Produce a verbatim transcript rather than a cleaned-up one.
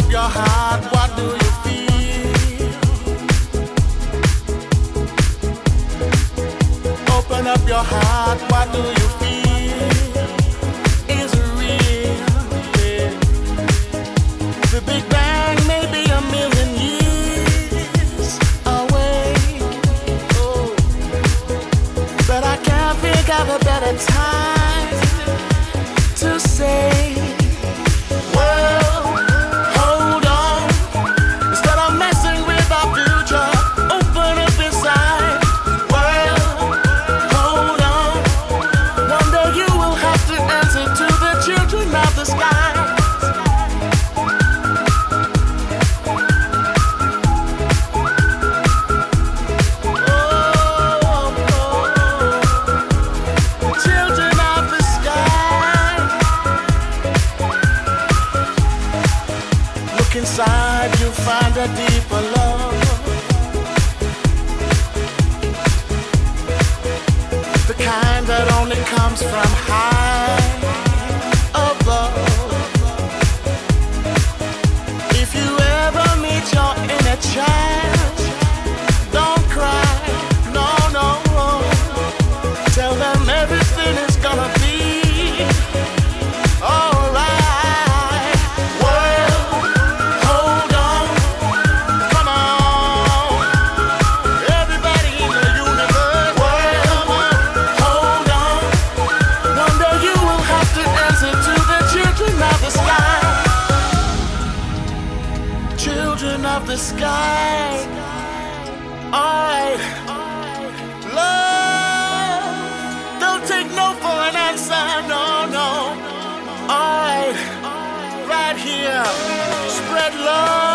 your heart, what do you feel? Open up your heart, what do you feel? Is it real? Yeah. The Big Bang may be a million years away. Oh, but I can't think of a better time to say, well, hold on. Instead of messing with our future, open up inside. Well, hold on. One day you will have to answer to the children of the sky. Inside you find a deeper love, the kind that only comes from high above. If you ever meet your inner child, don't cry, no, no. Tell them everything is gonna be alright. Children of the sky, alright. Love, don't take no for an answer, no, no. Alright, right here, spread love.